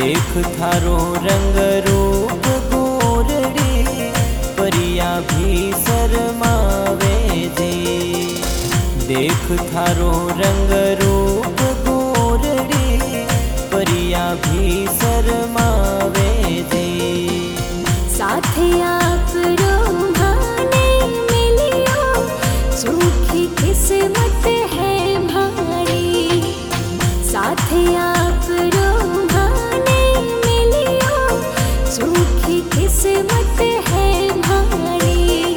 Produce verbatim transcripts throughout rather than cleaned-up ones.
देख थारो रंग रूप गोरड़ी, परिया भी शरमावे जी। देख थारो रंग रूप गोरड़ी, परिया भी शरमावे जी। साथे आप रोहाने मिलियो, सूखी किस्मत है भारी। साथे आप रोहाने मिलियो, सूखी किस्मत है भारी।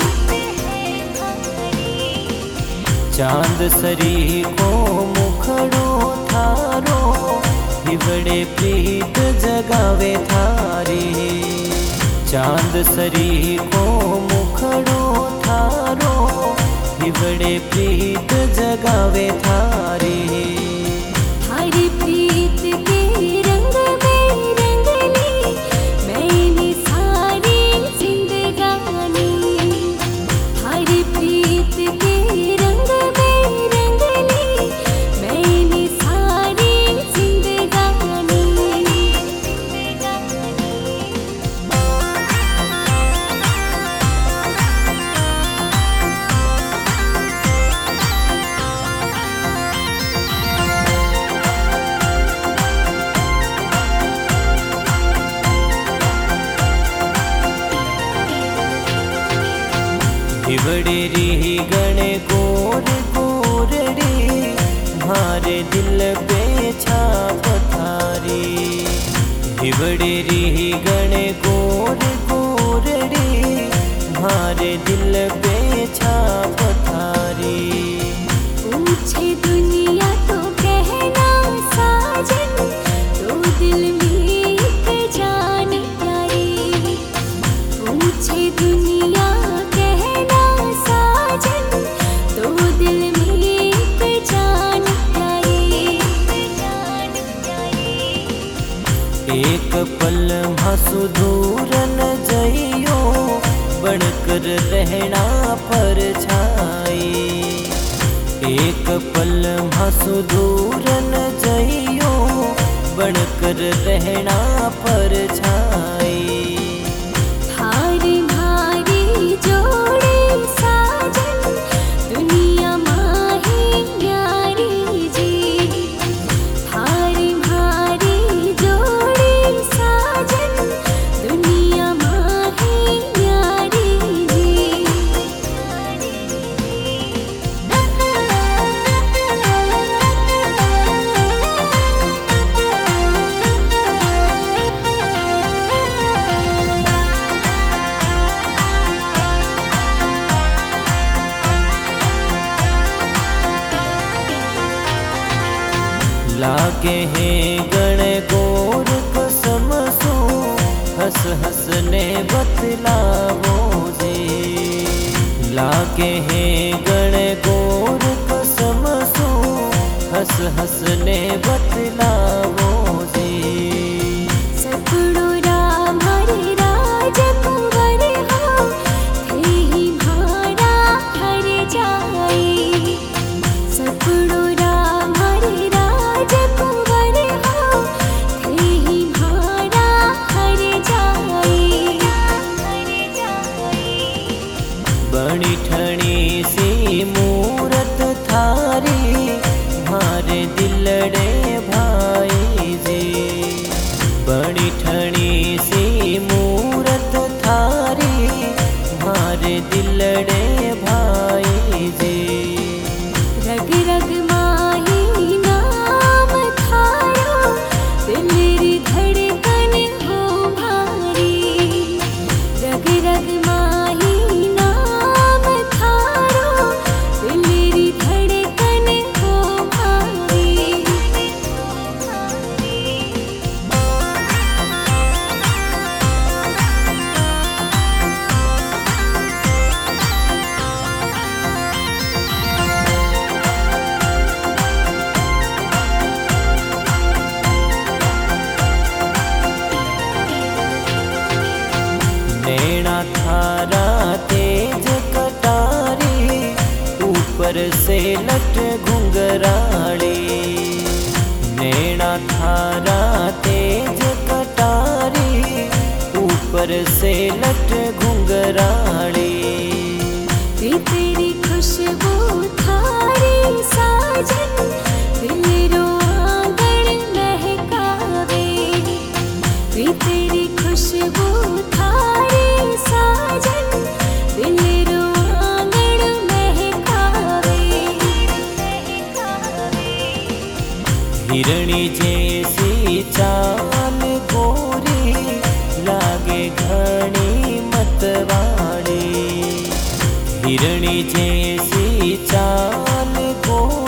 चांद सरी को मुखड़ो थारो, हिवड़े प्रीत जगावे थारी। चांद सरी को मुखड़ो थारो, हिवड़े प्रीत जगावे थारी। थारी प्रीत के रंग में रंगली, मैंने सारी जिंदगानी। थारी प्रीत के रंग में रंगली, मैंने सारी जिंदगानी। हिवड़े री गणे गोर गोरड़ी, मारे दिल पे छाप थारी। हिवड़े री गणे गोर गोरड़ी, मारे दिल पे छाप थारी। पूछे दुनिया तो कहना साजन, तो दिल में एक जान प्यारी। पूछे दुनिया कहना साजन, तो दिल में एक जान प्यारी। एक पल सुदूर न जइयो, बनकर रहना पर छाई। एक पल सुदूर न जइयो, बनकर रहना पर छाई। थारी भारी जोड़ी साजन, दुनिया माही न्यारी जी। थारी भारी जोड़ी साजन, दुनिया माही न्यारी जी। लागे हैं गण गोर कसम सो, हंस हंस ने बतलावो जी। लागे हैं गण गोर कसम सो, हंस हंस ने बतलावो जी। सपनो राम हरे राजकुंवर हो, थे ही भारा हर जाई। सपनो राम हरे राजकुंवर हो, थे ही भारा हर जाई। बणी ठणी सी मूरत थारी, मारे दिलड़े भाई जी। बणी ठणी सी मूरत थारी, मारे दिलड़े भाई जी। रग रग माही नाम थारो, दिल री धड़कन हो भारी। रग रग माही नाम थारो, दिल री धड़कन हो भारी। नैना थारा तेज कटारी, ऊपर से लट घुंघराड़ी। नैना थारा तेज कटारी, वे तेरी खुशबू थारी साजन दिल रो आंगन महकावे वे तेरी खुशबू थारी साजन दिल रो आंगन महकावे हिरणी जैसी चाल गोरी लागे घनी मतवाड़ी हिरणी जैसी चाल गोरी